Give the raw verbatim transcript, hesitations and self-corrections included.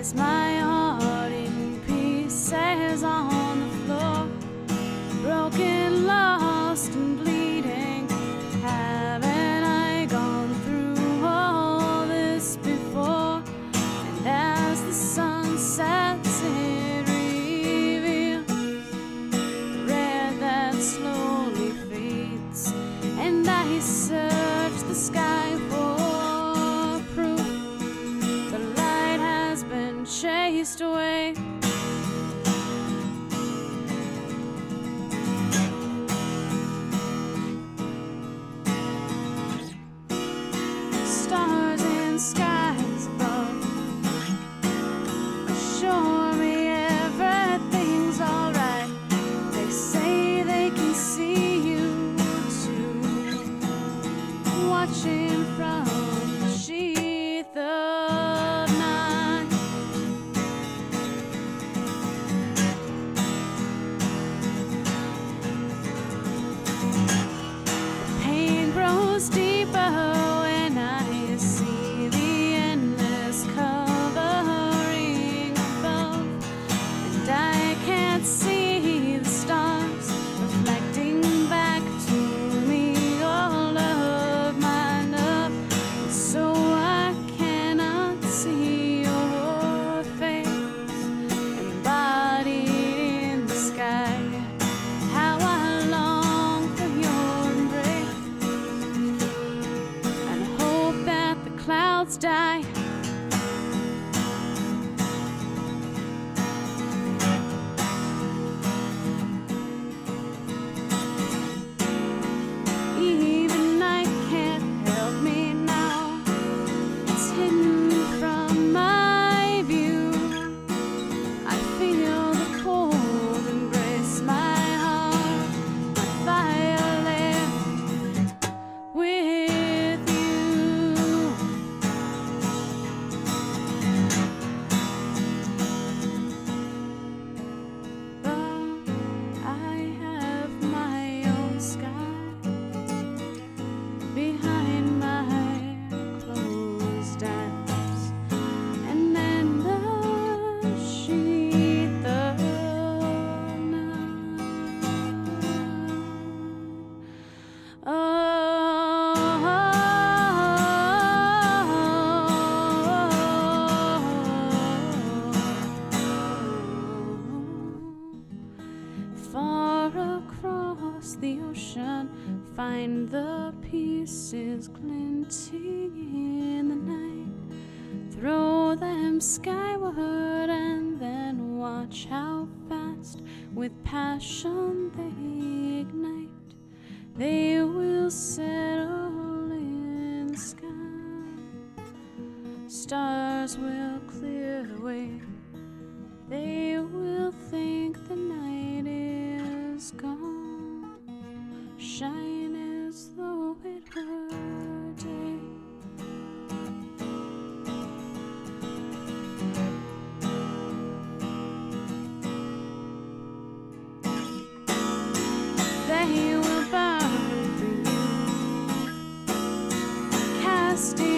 lies my heart in pieces on the floor, broken, lost, and bleeding. Haven't I gone through all this before? And as the sun sets, it reveals red that slowly fades, and I search the sky for proof the light has been chased away. Stars in skies above assure me everything's alright. They say they can see you too, watching from the sheath of night. The pain grows deeper when I see the endless covering above, and I can't see the stars reflecting back to me all of my love. And so I cannot see your face embodied in the sky. How I long for your embrace and hope that the clouds die. Even night can't help me now. It's hidden from my view. I feel the cold embrace my heart, my fire lit with you. But I have my own sky behind my closed eyes, and then the sheath of night. Far across the ocean, find the pieces glinting in the night. Throw them skyward and then watch how fast, with passion they ignite. They will settle in the sky. Stars will clear the way. They will think the night is gone, shine as though it were day. They will burn for you, casting